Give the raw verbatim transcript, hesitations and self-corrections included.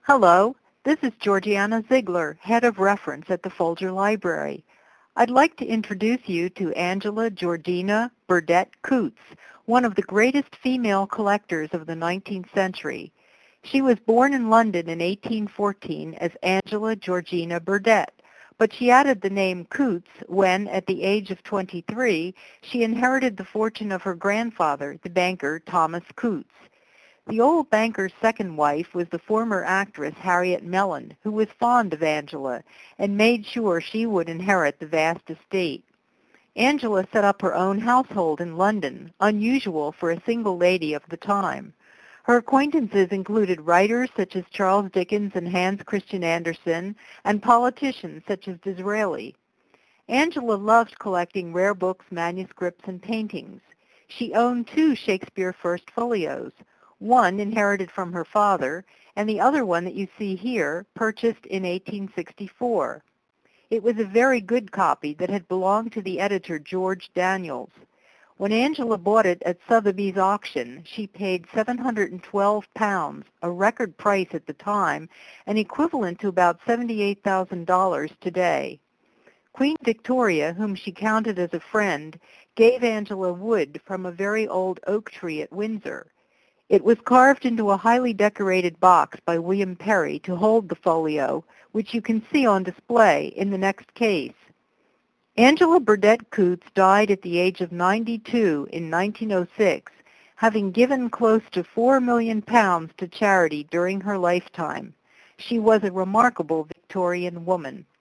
Hello, this is Georgiana Ziegler, Head of Reference at the Folger Library. I'd like to introduce you to Angela Georgina Burdett Coutts, one of the greatest female collectors of the nineteenth century. She was born in London in eighteen fourteen as Angela Georgina Burdett, but she added the name Coutts when, at the age of twenty-three, she inherited the fortune of her grandfather, the banker Thomas Coutts. The old banker's second wife was the former actress Harriet Mellon, who was fond of Angela and made sure she would inherit the vast estate. Angela set up her own household in London, unusual for a single lady of the time. Her acquaintances included writers such as Charles Dickens and Hans Christian Andersen, and politicians such as Disraeli. Angela loved collecting rare books, manuscripts, and paintings. She owned two Shakespeare First Folios, one inherited from her father, and the other one that you see here, purchased in eighteen sixty-four. It was a very good copy that had belonged to the editor George Daniels. When Angela bought it at Sotheby's auction, she paid seven hundred twelve pounds, a record price at the time, and equivalent to about seventy-eight thousand dollars today. Queen Victoria, whom she counted as a friend, gave Angela wood from a very old oak tree at Windsor. It was carved into a highly decorated box by William Perry to hold the folio, which you can see on display in the next case. Angela Burdett Coutts died at the age of ninety-two in nineteen oh six, having given close to four million pounds to charity during her lifetime. She was a remarkable Victorian woman.